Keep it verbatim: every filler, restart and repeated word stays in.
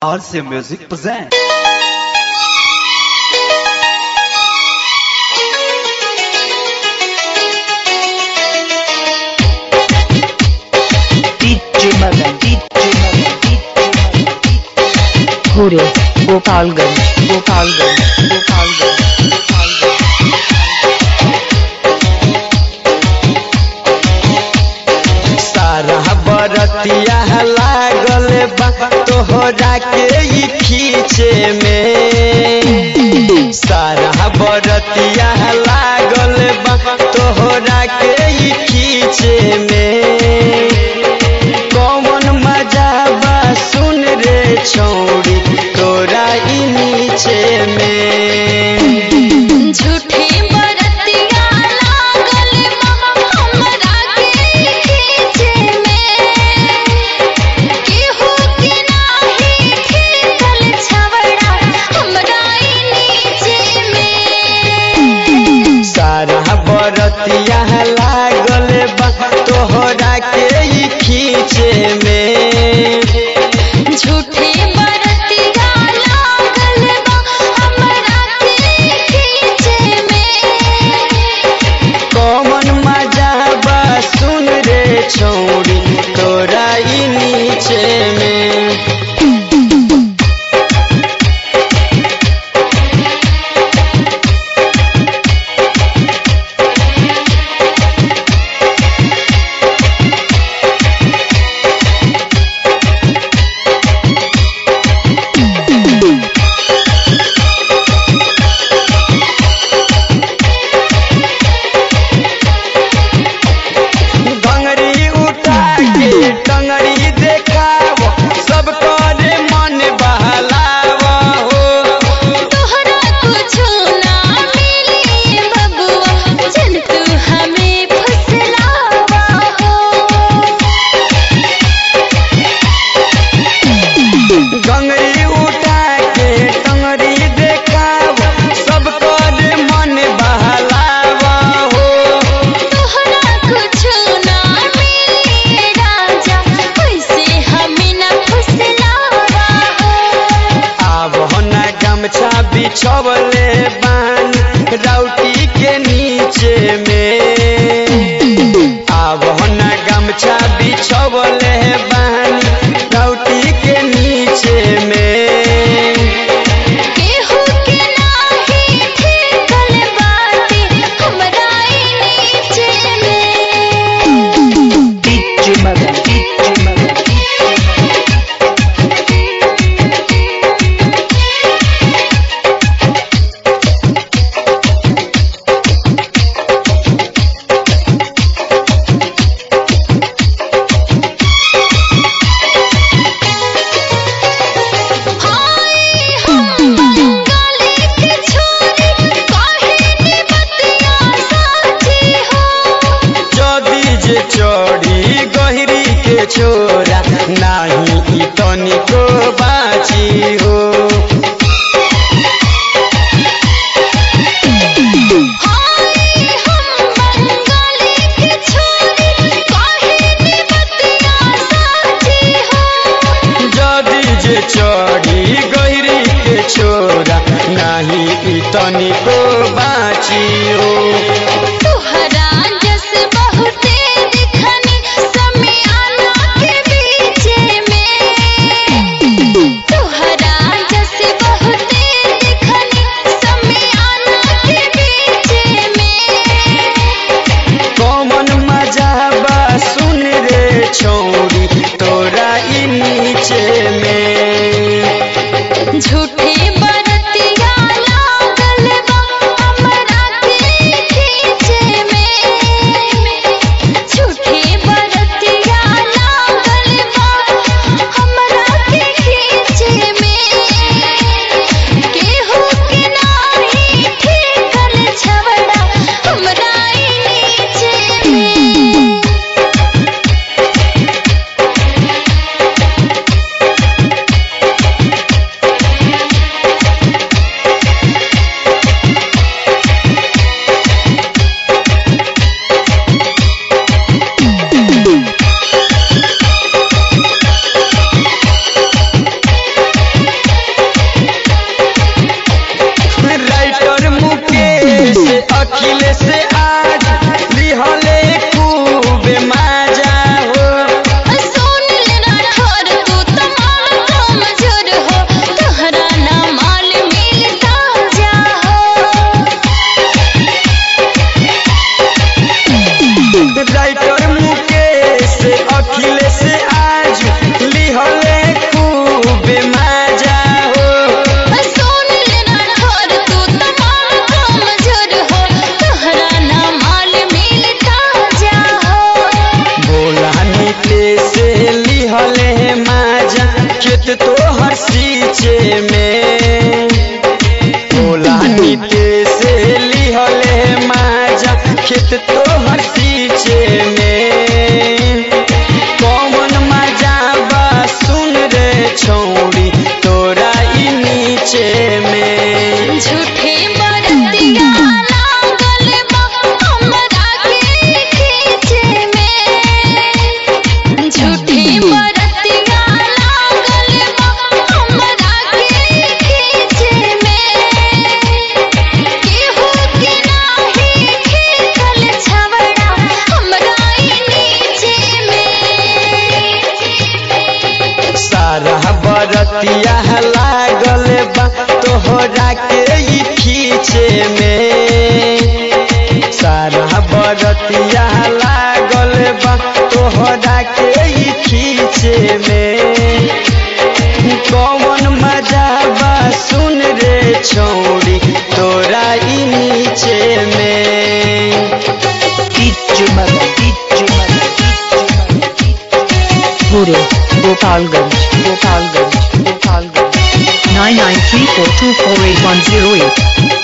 R C Music presents. D J Madan, D J Madan, D J Madan, Hure, Gopalganj, Gopalganj, Gopalganj, Gopalganj. सारा बरतिया लागल बा तोहरा के ई खींचे में, सारा बरतिया लागल बा तोहरा के ई खींचे में। कौन मजा बा सुन रे छौड़ी तोरा ई नीचे में। बरतिया लागल बा तोहरा के ई खींचे में, झूठे बरतिया लागल बा हमरा के खींचे में। कौन मजा बा सुन रे छौड़ी तोरा ई नीचे में। बिछवले बानी राउटी के नीचे में, आब ना गमछा बिछवले बानी राउटी के नीचे में। केहू के नाही ठेकल बाटे हमरा ई नीचे में। डीजे मदन, डीजे मदन, चढ़ी गहरी के छोरा नाही ई तनिको बाची हो। जदी जे चढ़ी गहरी के छोरा नाही ई तनिको बाची हो। छौड़ी तोरा ई नीचे में। झूठे बरतिया लागल बा हमरा के सींचे में भोला नीते से लिहले माजा खेत तोहर सींचे में कौन मजा बा सुन रे छौड़ी तोरा ई नीचे में झूठे बरतिया लागल बा हमरा के खींचे में झूठे बरतिया लागल बा हमरा के खींचे में केहू के नाही खींचल छवड़ा हमरा ई नीचे में सारा बरतिया लागल बा तोहरा के ई खींचे में सारा बरतिया लागल बा तोहरा के ई खींचे में कौन मजा बा सुन रे छौड़ी तोरा ई नीचे में कीचु मगर कीचु मगर कीचु मगर पूरे Gopalganj Gopalganj Gopalganj nine nine three four two four eight one zero eight